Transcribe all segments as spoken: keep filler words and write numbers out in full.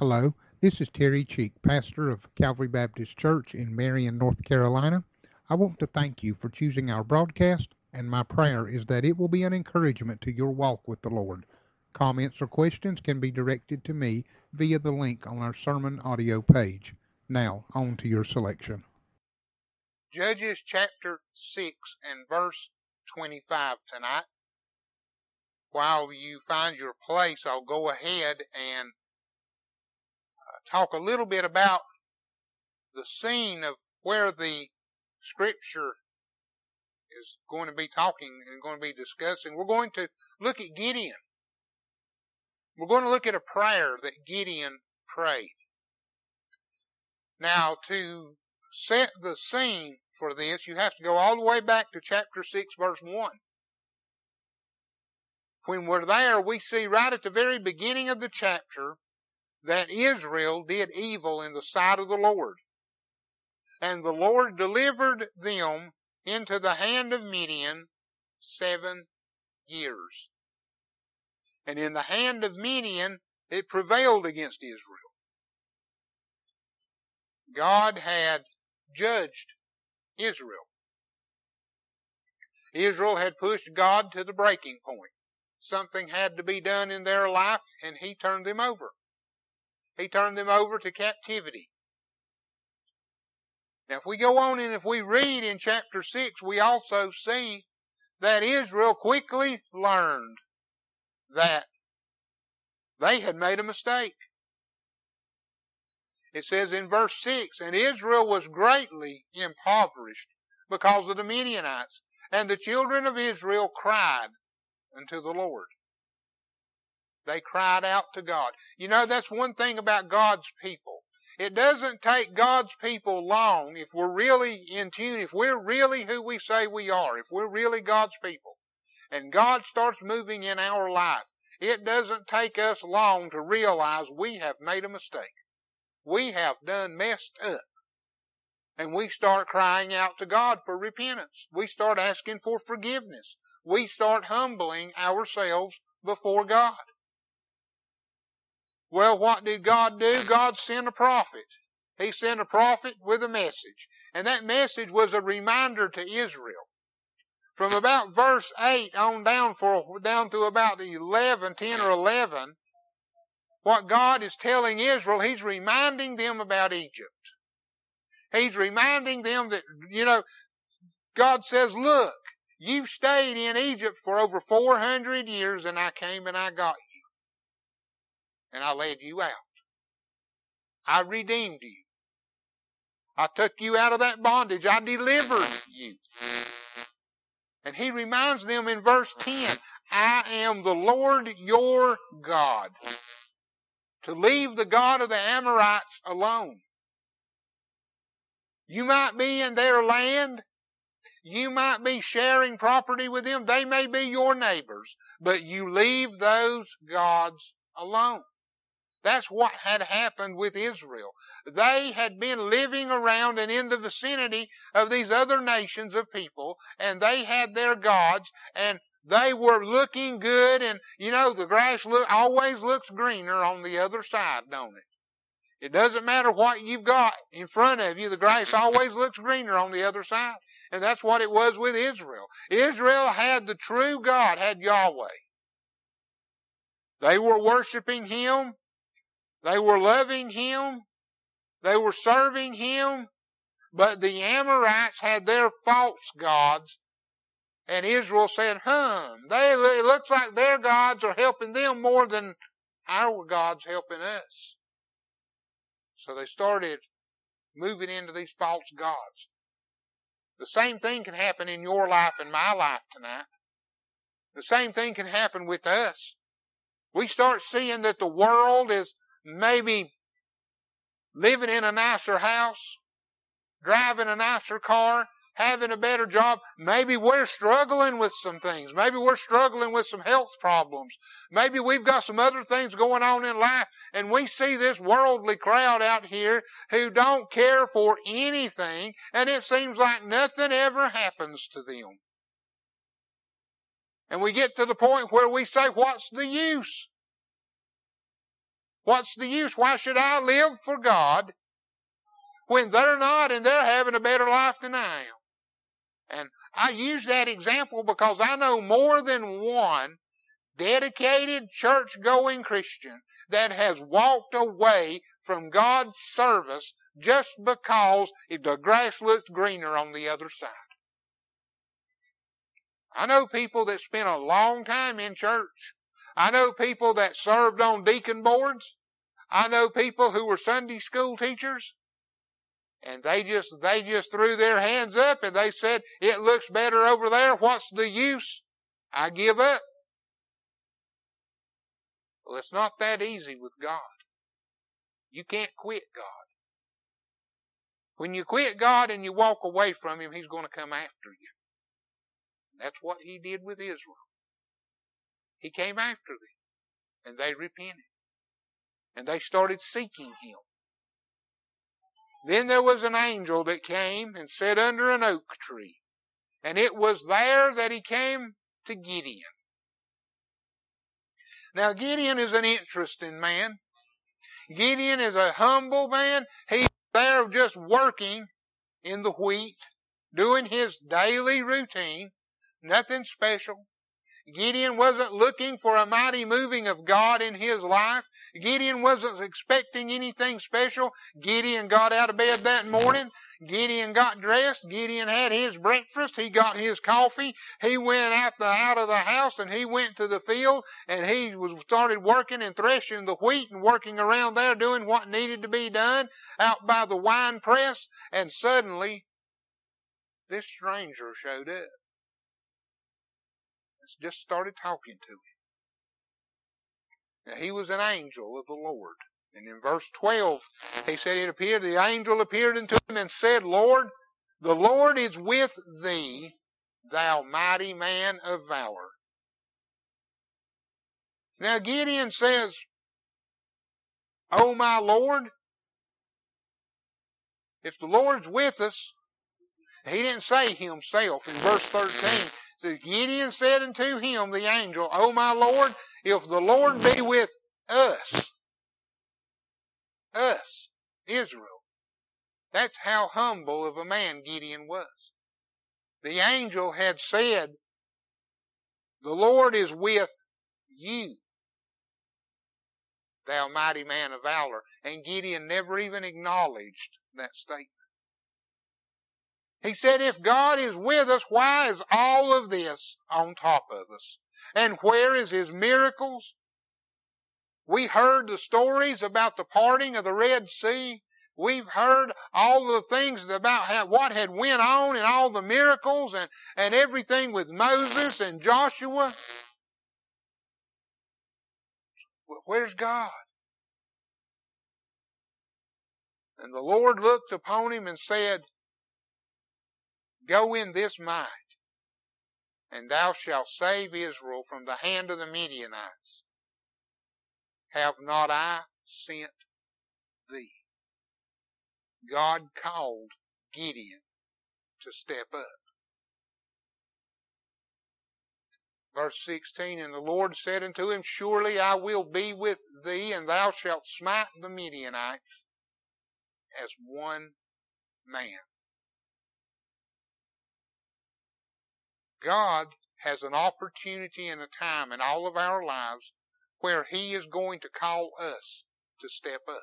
Hello, this is Terry Cheek, pastor of Calvary Baptist Church in Marion, North Carolina. I want to thank you for choosing our broadcast, and my prayer is that it will be an encouragement to your walk with the Lord. Comments or questions can be directed to me via the link on our sermon audio page. Now, on to your selection. Judges chapter six and verse twenty-five tonight. While you find your place, I'll go ahead and talk a little bit about the scene of where the scripture is going to be talking and going to be discussing. We're going to look at Gideon. We're going to look at a prayer that Gideon prayed. Now, to set the scene for this, you have to go all the way back to chapter six, verse one. When we're there, we see right at the very beginning of the chapter that Israel did evil in the sight of the Lord. And the Lord delivered them into the hand of Midian seven years. And in the hand of Midian, it prevailed against Israel. God had judged Israel. Israel had pushed God to the breaking point. Something had to be done in their life, and He turned them over. He turned them over to captivity. Now, if we go on and if we read in chapter six, we also see that Israel quickly learned that they had made a mistake. It says in verse six, and Israel was greatly impoverished because of the Midianites, and the children of Israel cried unto the Lord. They cried out to God. You know, that's one thing about God's people. It doesn't take God's people long if we're really in tune, if we're really who we say we are, if we're really God's people, and God starts moving in our life, it doesn't take us long to realize we have made a mistake. We have done messed up. And we start crying out to God for repentance. We start asking for forgiveness. We start humbling ourselves before God. Well, what did God do? God sent a prophet. He sent a prophet with a message. And that message was a reminder to Israel. From about verse eight on down for down to about eleven, ten or eleven, what God is telling Israel, He's reminding them about Egypt. He's reminding them that, you know, God says, look, you've stayed in Egypt for over four hundred years, and I came and I got you. And I led you out. I redeemed you. I took you out of that bondage. I delivered you. And He reminds them in verse ten, I am the Lord your God. To leave the God of the Amorites alone. You might be in their land. You might be sharing property with them. They may be your neighbors. But you leave those gods alone. That's what had happened with Israel. They had been living around and in the vicinity of these other nations of people, and they had their gods, and they were looking good, and you know, the grass look, always looks greener on the other side, don't it? It doesn't matter what you've got in front of you, the grass always looks greener on the other side. And that's what it was with Israel. Israel had the true God, had Yahweh. They were worshiping Him. They were loving Him. They were serving Him. But the Amorites had their false gods. And Israel said, huh, they, it looks like their gods are helping them more than our God's helping us. So they started moving into these false gods. The same thing can happen in your life and my life tonight. The same thing can happen with us. We start seeing that the world is maybe living in a nicer house, driving a nicer car, having a better job. Maybe we're struggling with some things. Maybe we're struggling with some health problems. Maybe we've got some other things going on in life, and we see this worldly crowd out here who don't care for anything, and it seems like nothing ever happens to them. And we get to the point where we say, what's the use? What's the use? Why should I live for God when they're not and they're having a better life than I am? And I use that example because I know more than one dedicated church-going Christian that has walked away from God's service just because the grass looked greener on the other side. I know people that spent a long time in church. I know people that served on deacon boards. I know people who were Sunday school teachers. And they just, they just threw their hands up and they said, it looks better over there. What's the use? I give up. Well, it's not that easy with God. You can't quit God. When you quit God and you walk away from Him, He's going to come after you. That's what He did with Israel. He came after them, and they repented. And they started seeking Him. Then there was an angel that came and sat under an oak tree. And it was there that he came to Gideon. Now Gideon is an interesting man. Gideon is a humble man. He's there just working in the wheat, doing his daily routine. Nothing special. Gideon wasn't looking for a mighty moving of God in his life. Gideon wasn't expecting anything special. Gideon got out of bed that morning. Gideon got dressed. Gideon had his breakfast. He got his coffee. He went out, the, out of the house and he went to the field and he was started working and threshing the wheat and working around there doing what needed to be done out by the wine press. And suddenly this stranger showed up. Just started talking to him. Now, he was an angel of the Lord. And in verse twelve, he said, it appeared, the angel appeared unto him and said, Lord, the Lord is with thee, thou mighty man of valor. Now Gideon says, Oh my Lord, if the Lord's with us, he didn't say himself in verse thirteen. So Gideon said unto him, the angel, O my Lord, if the Lord be with us, us, Israel. That's how humble of a man Gideon was. The angel had said, the Lord is with you, thou mighty man of valor. And Gideon never even acknowledged that statement. He said, if God is with us, why is all of this on top of us? And where is His miracles? We heard the stories about the parting of the Red Sea. We've heard all the things about how, what had went on and all the miracles and, and everything with Moses and Joshua. Where's God? And the Lord looked upon him and said, Go in this might, and thou shalt save Israel from the hand of the Midianites. Have not I sent thee? God called Gideon to step up. Verse sixteen, and the Lord said unto him, Surely I will be with thee, and thou shalt smite the Midianites as one man. God has an opportunity and a time in all of our lives where He is going to call us to step up.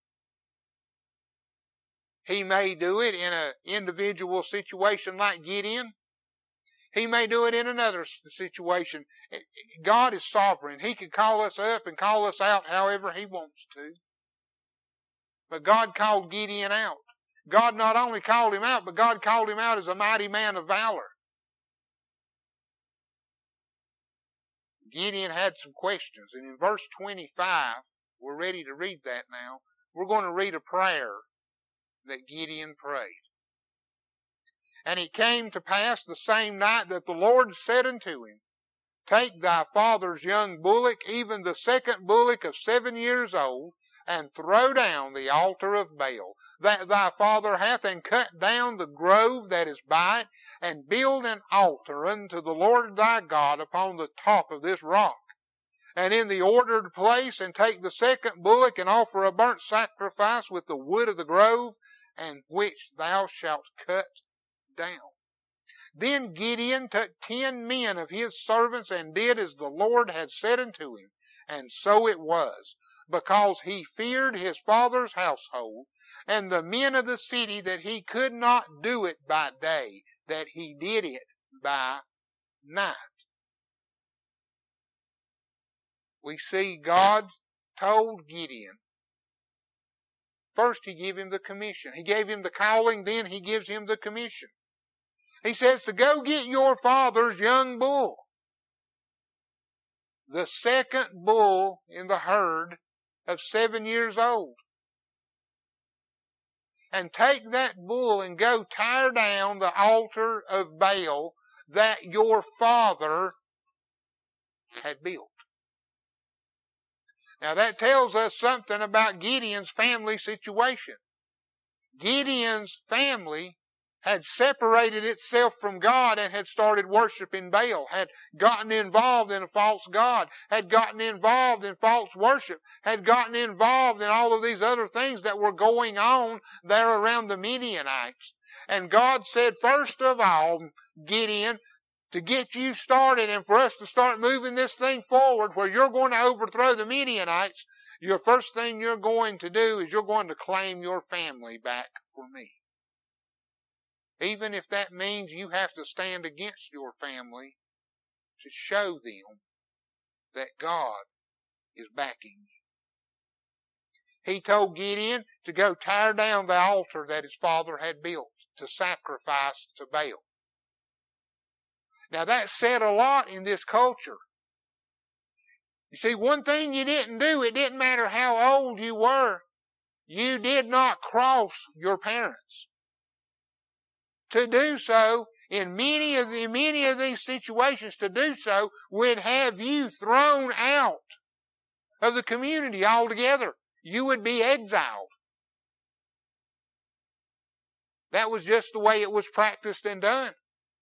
He may do it in an individual situation like Gideon. He may do it in another situation. God is sovereign. He can call us up and call us out however He wants to. But God called Gideon out. God not only called him out, but God called him out as a mighty man of valor. Gideon had some questions. And in verse twenty-five, we're ready to read that now. We're going to read a prayer that Gideon prayed. And it came to pass the same night that the Lord said unto him, Take thy father's young bullock, even the second bullock of seven years old, and throw down the altar of Baal that thy father hath, and cut down the grove that is by it, and build an altar unto the Lord thy God upon the top of this rock. and in the ordered place, and take the second bullock, and offer a burnt sacrifice with the wood of the grove, and which thou shalt cut down. Then Gideon took ten men of his servants, and did as the Lord had said unto him. And so it was, because he feared his father's household, and the men of the city, that he could not do it by day, that he did it by night. We see God told Gideon, first he gave him the commission. He gave him the calling, then he gives him the commission. He says to go get your father's young bull, the second bull in the herd of seven years old. And take that bull and go tear down the altar of Baal that your father had built. Now that tells us something about Gideon's family situation. Gideon's family had separated itself from God and had started worshiping Baal, had gotten involved in a false god, had gotten involved in false worship, had gotten involved in all of these other things that were going on there around the Midianites. And God said, first of all, Gideon, to get you started and for us to start moving this thing forward where you're going to overthrow the Midianites, your first thing you're going to do is you're going to claim your family back for me. Even if that means you have to stand against your family to show them that God is backing you. He told Gideon to go tear down the altar that his father had built to sacrifice to Baal. Now that said a lot in this culture. You see, one thing you didn't do, it didn't matter how old you were, you did not cross your parents. To do so, in many of the, many of these situations, to do so would have you thrown out of the community altogether. You would be exiled. That was just the way it was practiced and done.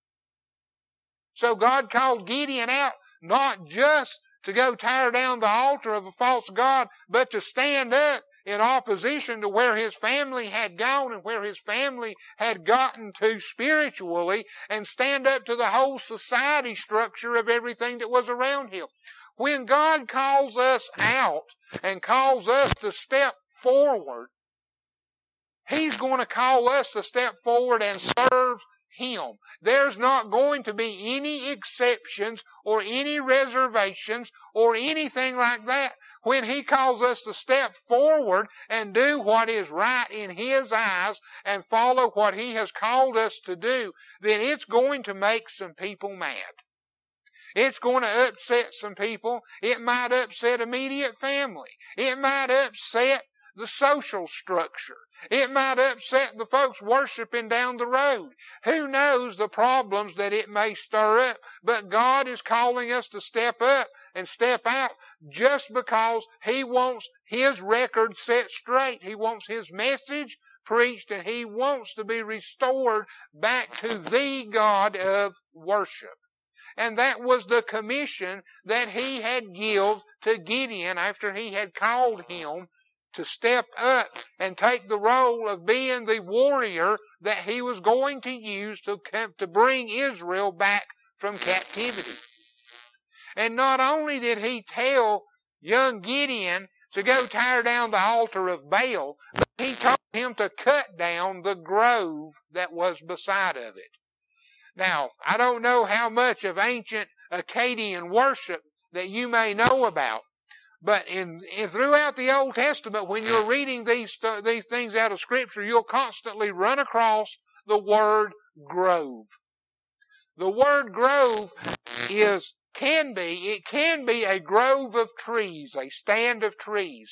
So God called Gideon out not just to go tear down the altar of a false god, but to stand up in opposition to where his family had gone and where his family had gotten to spiritually, and stand up to the whole society structure of everything that was around him. When God calls us out and calls us to step forward, He's going to call us to step forward and serve Him. There's not going to be any exceptions or any reservations or anything like that. When He calls us to step forward and do what is right in His eyes and follow what He has called us to do, then it's going to make some people mad. It's going to upset some people. It might upset immediate family. It might upset the social structure. It might upset the folks worshiping down the road. Who knows the problems that it may stir up? But God is calling us to step up and step out just because He wants His record set straight. He wants His message preached, and He wants to be restored back to the God of worship. And that was the commission that He had given to Gideon after He had called him to step up and take the role of being the warrior that he was going to use to, to bring Israel back from captivity. And not only did He tell young Gideon to go tear down the altar of Baal, but He told him to cut down the grove that was beside of it. Now, I don't know how much of ancient Akkadian worship that you may know about, but in, in throughout the Old Testament, when you're reading these uh, these things out of Scripture, you'll constantly run across the word grove. The word grove is can be it can be a grove of trees, a stand of trees.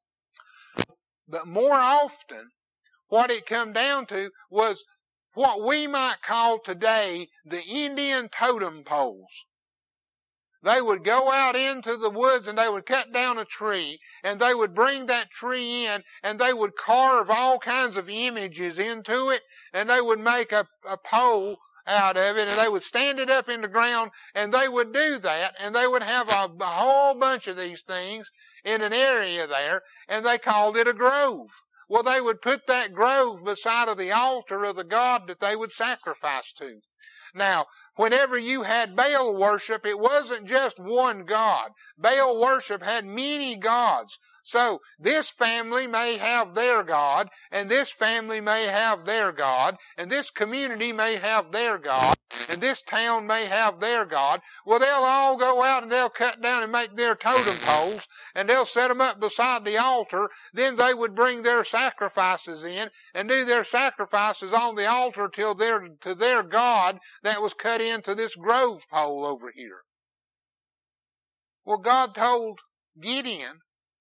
But more often, what it come down to was what we might call today the Indian totem poles. They would go out into the woods and they would cut down a tree, and they would bring that tree in, and they would carve all kinds of images into it, and they would make a, a pole out of it, and they would stand it up in the ground, and they would do that, and they would have a, a whole bunch of these things in an area there, and they called it a grove. Well, they would put that grove beside of the altar of the god that they would sacrifice to. Now, whenever you had Baal worship, it wasn't just one god. Baal worship had many gods. So this family may have their God, and this family may have their God, and this community may have their God, and this town may have their God. Well, they'll all go out and they'll cut down and make their totem poles, and they'll set them up beside the altar. Then they would bring their sacrifices in and do their sacrifices on the altar till their, to their God that was cut into this grove pole over here. Well, God told Gideon,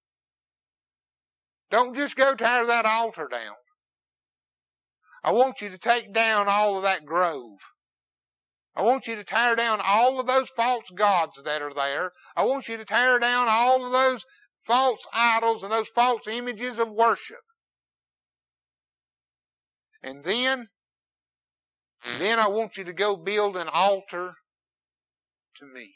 don't just go tear that altar down. I want you to take down all of that grove. I want you to tear down all of those false gods that are there. I want you to tear down all of those false idols and those false images of worship. And then, then I want you to go build an altar to me.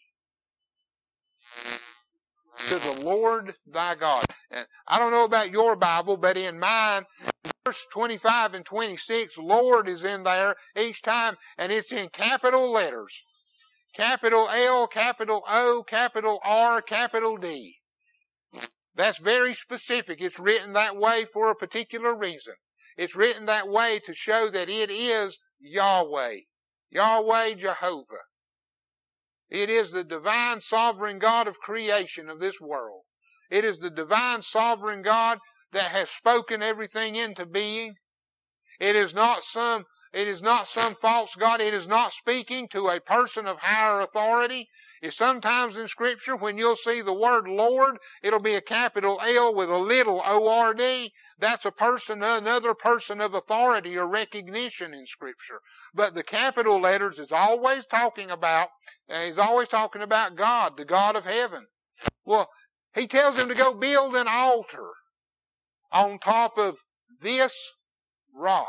To the Lord thy God. And I don't know about your Bible, but in mine, verse twenty-five and twenty-six, Lord is in there each time, and it's in capital letters. Capital L, capital O, capital R, capital D. That's very specific. It's written that way for a particular reason. It's written that way to show that it is Yahweh. Yahweh Jehovah. It is the divine sovereign God of creation of this world. It is the divine sovereign God that has spoken everything into being. It is not some, it is not some false God. It is not speaking to a person of higher authority. It's sometimes in Scripture when you'll see the word Lord, it'll be a capital L with a little O R D. That's a person, another person of authority or recognition in Scripture. But the capital letters is always talking about, uh, he's always talking about God, the God of heaven. Well, he tells him to go build an altar on top of this rock.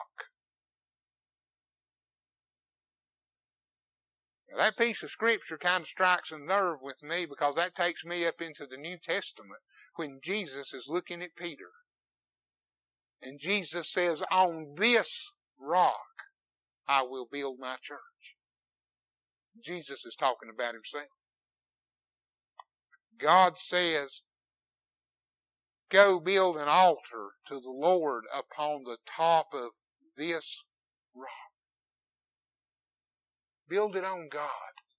Now, that piece of Scripture kind of strikes a nerve with me because that takes me up into the New Testament when Jesus is looking at Peter. And Jesus says, on this rock I will build my church. Jesus is talking about himself. God says, go build an altar to the Lord upon the top of this rock. Build it on God.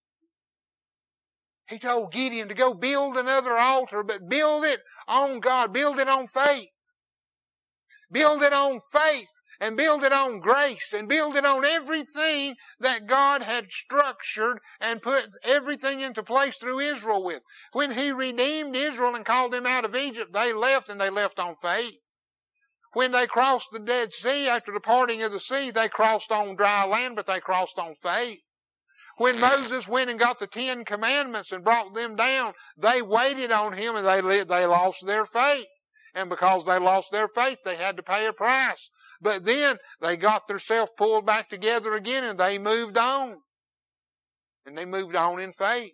He told Gideon to go build another altar, but build it on God. Build it on faith. Build it on faith and build it on grace and build it on everything that God had structured and put everything into place through Israel with. When He redeemed Israel and called them out of Egypt, they left and they left on faith. When they crossed the Dead Sea after the parting of the sea, they crossed on dry land, but they crossed on faith. When Moses went and got the Ten Commandments and brought them down, they waited on Him and they, they lost their faith. And because they lost their faith, they had to pay a price. But then they got themselves pulled back together again and they moved on. And they moved on in faith.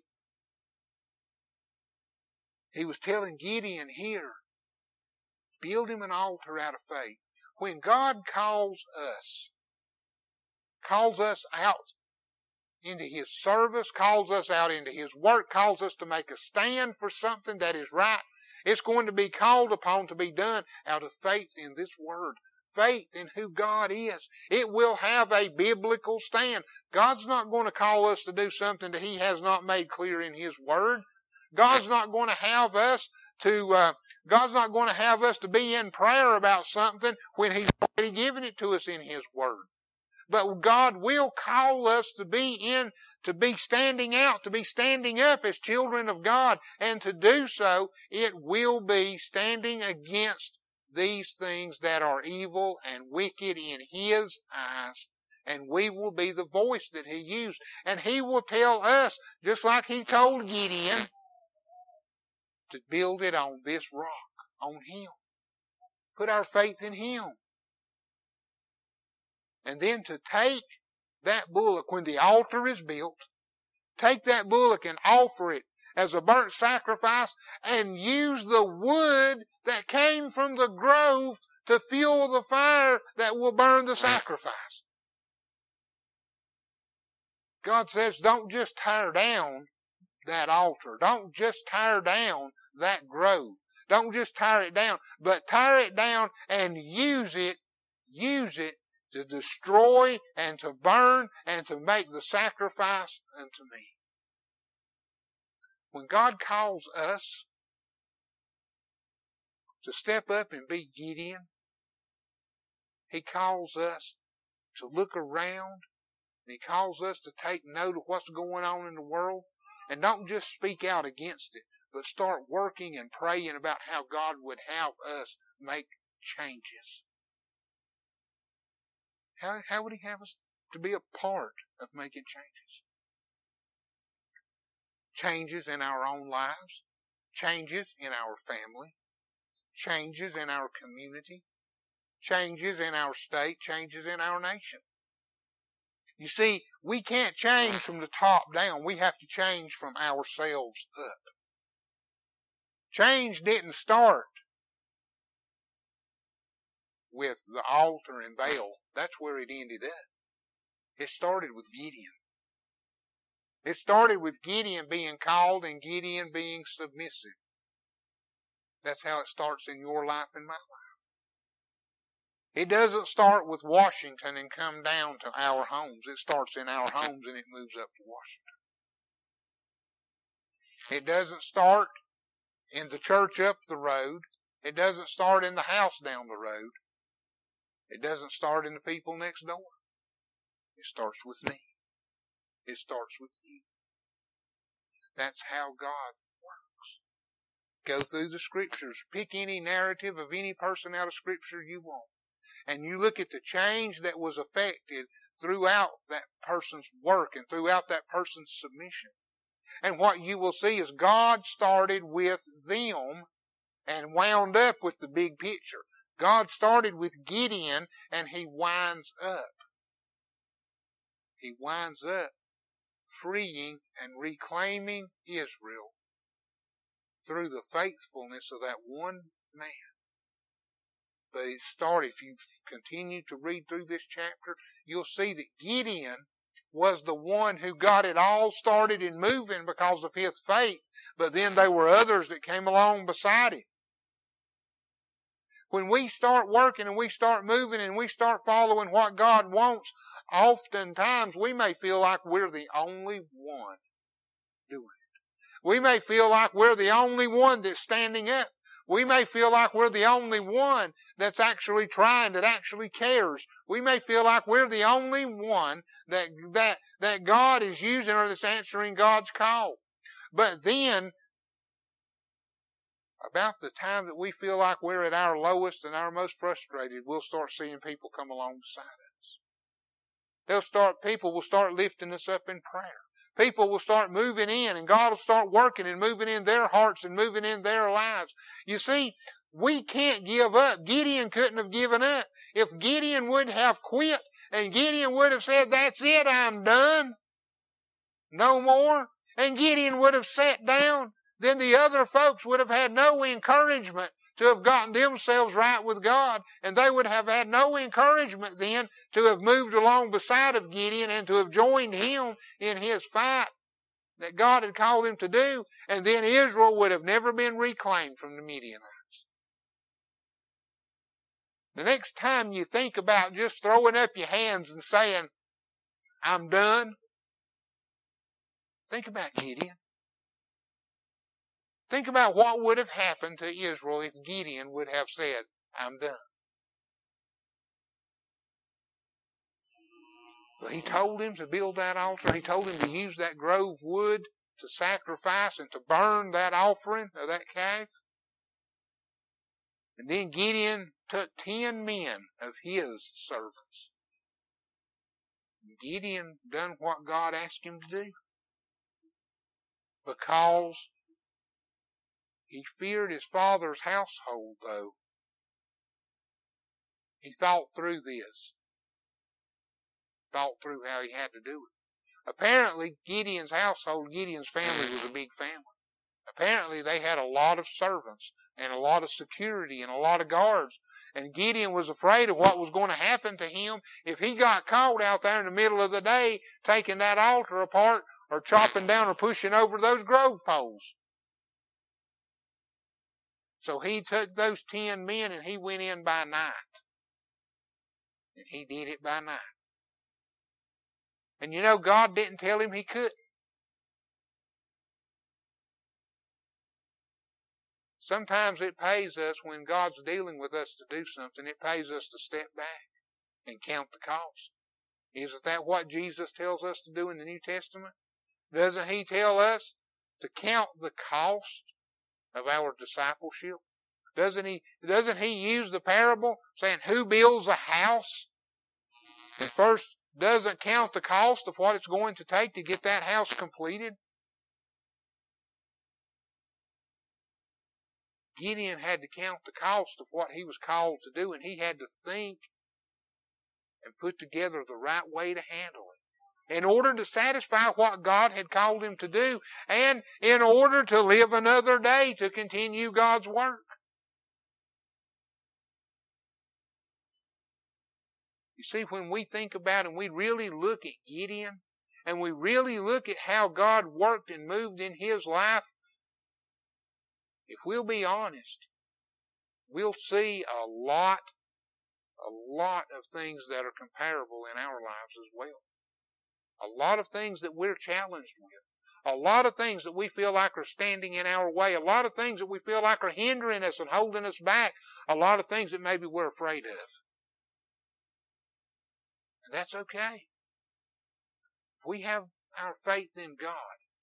He was telling Gideon here, build him an altar out of faith. When God calls us, calls us out into His service, calls us out into His work, calls us to make a stand for something that is right, it's going to be called upon to be done out of faith in this Word. Faith in who God is. It will have a biblical stand. God's not going to call us to do something that He has not made clear in His Word. God's not going to have us to, uh, God's not going to have us to be in prayer about something when He's already given it to us in His Word. But God will call us to be in, to be standing out, to be standing up as children of God. And to do so, it will be standing against these things that are evil and wicked in His eyes. And we will be the voice that He used. And He will tell us, just like He told Gideon, to build it on this rock, on Him. Put our faith in Him. And then to take that bullock when the altar is built. Take that bullock and offer it as a burnt sacrifice, and use the wood that came from the grove to fuel the fire that will burn the sacrifice. God says, don't just tear down that altar. Don't just tear down that grove. Don't just tear it down, but tear it down and use it, use it to destroy and to burn and to make the sacrifice unto me. When God calls us to step up and be Gideon, He calls us to look around, and He calls us to take note of what's going on in the world, and don't just speak out against it, but start working and praying about how God would have us make changes. How, how would He have us to be a part of making changes? Changes in our own lives, changes in our family, changes in our community, changes in our state, changes in our nation. You see, we can't change from the top down. We have to change from ourselves up. Change didn't start with the altar and Baal. That's where it ended up. It started with Gideon. It started with Gideon being called and Gideon being submissive. That's how it starts in your life and my life. It doesn't start with Washington and come down to our homes. It starts in our homes and it moves up to Washington. It doesn't start in the church up the road. It doesn't start in the house down the road. It doesn't start in the people next door. It starts with me. It starts with you. That's how God works. Go through the Scriptures. Pick any narrative of any person out of Scripture you want. And you look at the change that was affected throughout that person's work and throughout that person's submission. And what you will see is God started with them and wound up with the big picture. God started with Gideon and He winds up. He winds up freeing and reclaiming Israel through the faithfulness of that one man. But it started, if you continue to read through this chapter, you'll see that Gideon was the one who got it all started and moving because of his faith. But then there were others that came along beside him. When we start working and we start moving and we start following what God wants, oftentimes we may feel like we're the only one doing it. We may feel like we're the only one that's standing up. We may feel like we're the only one that's actually trying, that actually cares. We may feel like we're the only one that, that, that God is using or that's answering God's call. But then, about the time that we feel like we're at our lowest and our most frustrated, we'll start seeing people come along beside us. They'll start, people will start lifting us up in prayer. People will start moving in, and God will start working and moving in their hearts and moving in their lives. You see, we can't give up. Gideon couldn't have given up. If Gideon would have quit and Gideon would have said, that's it, I'm done, no more, and Gideon would have sat down, then the other folks would have had no encouragement to have gotten themselves right with God, and they would have had no encouragement then to have moved along beside of Gideon and to have joined him in his fight that God had called him to do, and then Israel would have never been reclaimed from the Midianites. The next time you think about just throwing up your hands and saying, I'm done, think about Gideon. Think about what would have happened to Israel if Gideon would have said, I'm done. But he told him to build that altar. He told him to use that grove wood to sacrifice and to burn that offering of that calf. And then Gideon took ten men of his servants. Gideon done what God asked him to do. Because he feared his father's household, though. He thought through this. thought through how he had to do it. Apparently, Gideon's household, Gideon's family was a big family. Apparently, they had a lot of servants and a lot of security and a lot of guards. And Gideon was afraid of what was going to happen to him if he got caught out there in the middle of the day taking that altar apart or chopping down or pushing over those grove poles. So he took those ten men and he went in by night. And he did it by night. And you know, God didn't tell him he couldn't. Sometimes it pays us when God's dealing with us to do something, it pays us to step back and count the cost. Isn't that what Jesus tells us to do in the New Testament? Doesn't he tell us to count the cost of our discipleship? Doesn't he, doesn't he use the parable saying, who builds a house and first doesn't count the cost of what it's going to take to get that house completed? Gideon had to count the cost of what he was called to do, and he had to think and put together the right way to handle it in order to satisfy what God had called him to do and in order to live another day to continue God's work. You see, when we think about and we really look at Gideon and we really look at how God worked and moved in his life, if we'll be honest, we'll see a lot, a lot of things that are comparable in our lives as well. A lot of things that we're challenged with. A lot of things that we feel like are standing in our way. A lot of things that we feel like are hindering us and holding us back. A lot of things that maybe we're afraid of. And that's okay. If we have our faith in God,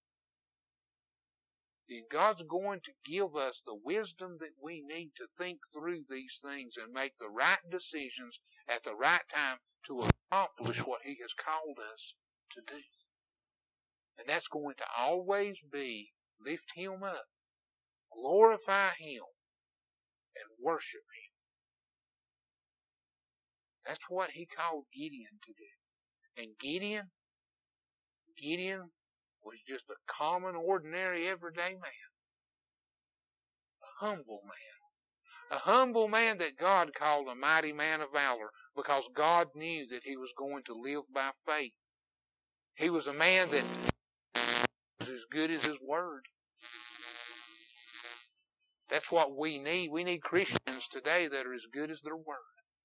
then God's going to give us the wisdom that we need to think through these things and make the right decisions at the right time to accomplish what he has called us to do. And that's going to always be lift him up, glorify him, and worship him. That's what he called Gideon to do. And Gideon, Gideon was just a common, ordinary, everyday man. A humble man. A humble man that God called a mighty man of valor because God knew that he was going to live by faith. He was a man that was as good as his word. That's what we need. We need Christians today that are as good as their word.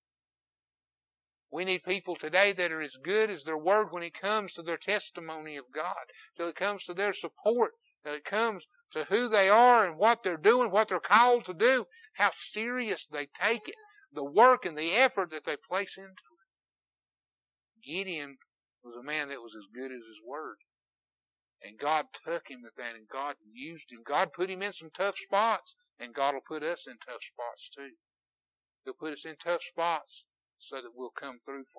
We need people today that are as good as their word when it comes to their testimony of God, till it comes to their support, till it comes to who they are and what they're doing, what they're called to do, how serious they take it, the work and the effort that they place into it. Gideon was a man that was as good as his word. And God took him at that, and God used him. God put him in some tough spots, and God will put us in tough spots too. He'll put us in tough spots so that we'll come through for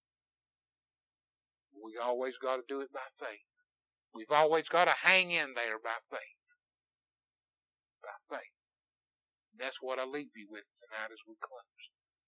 him. We always got to do it by faith. We've always got to hang in there by faith. By faith. That's what I leave you with tonight as we close.